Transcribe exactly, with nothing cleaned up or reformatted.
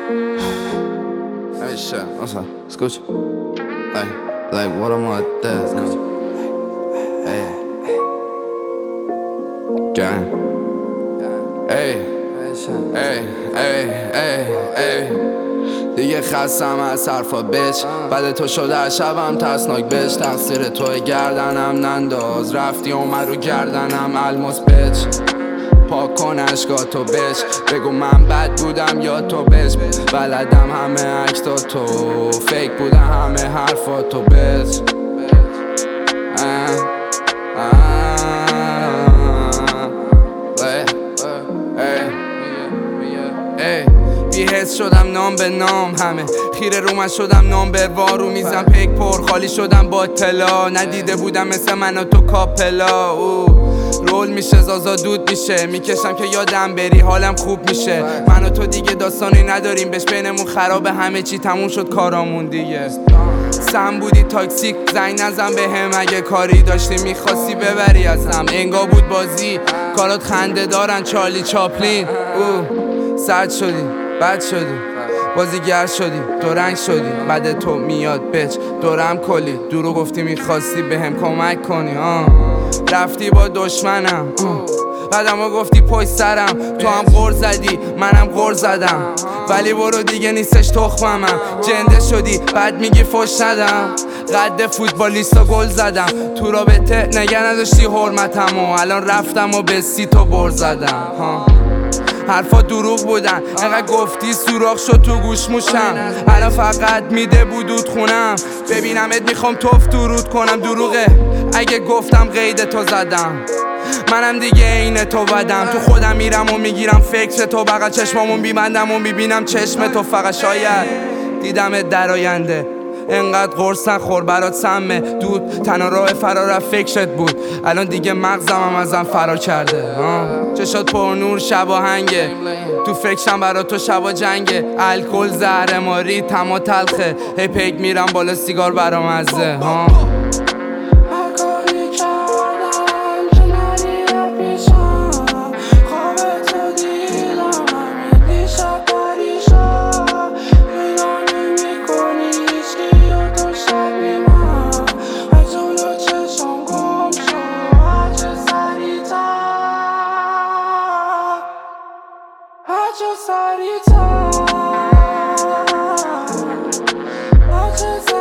Hey shit, o sea, escucha. Like, like, what am I dead? Escucha. Hey. Gang. Hey. Hey, hey, hey, hey. دیگه خستم از حرفا بچ بعد تو شده از شبم ترسناک بچ تقصیر توی گردنم ننداز رفتی اومد رو گردنم الماس بچ پاک کن اشکا تو بچ بگو من بد بودم یا تو بچ بلدم همه اکتا تو فیک بودم همه حرفا تو بچ بی‌حس شدم نام به نام همه خیره رو من شدم نام به وارو میزم پیک پر خالی شدم با طلا ندیده بودم مثل من و تو کاپلا او رول میشه زازا دود میشه میکشم که یادم بری حالم خوب میشه من و تو دیگه داستانی نداریم بهش بینمون خرابه همه چی تموم شد کارامون دیگه سم بودی تاکسیک زنگ نزن به هم اگه کاری داشتی میخواستی ببری ازم انگا بود بازی کارات خنده دارن چارلی چاپلین او سرد شدی بد شدی بازیگر شدی دو رنگ شدی بعد تو میاد بچ دورم کلی دورو گفتی میخواستی به هم کمک کنی آه. رفتی با دشمنم بعدم ها گفتی پشت سرم تو هم غر زدی منم غر زدم ولی برو دیگه نیستش تخممم جنده شدی بعد میگی فش ندم قد فوتبالیستا گل زدم تو رابطه نگه نداشتی حرمتم و الان رفتم و به سی تا بر زدم ها. حرفا دروغ بودن انقدر گفتی سوراخ شد تو گوش موشم الان فقط میده بودود خونم ببینمت میخوام توف درود کنم دروغه اگه گفتم قید تو زدم منم دیگه عین تو بدم تو خودم میرم و میگیرم فکر تو بغل چشمامون بیبندم و میبینم چشم تو فقط شاید دیدمت در آینده انقدر قرص نخور برات سمه دود تنها راه فرار فکرت بود الان دیگه مغزم هم ازم فرار کرده چشات پر نور شب آهنگه تو فکرشم برات تو شبا جنگه الکل زهر ماری تما تلخه هی پیک میرم بالا سیگار برامزه ها Just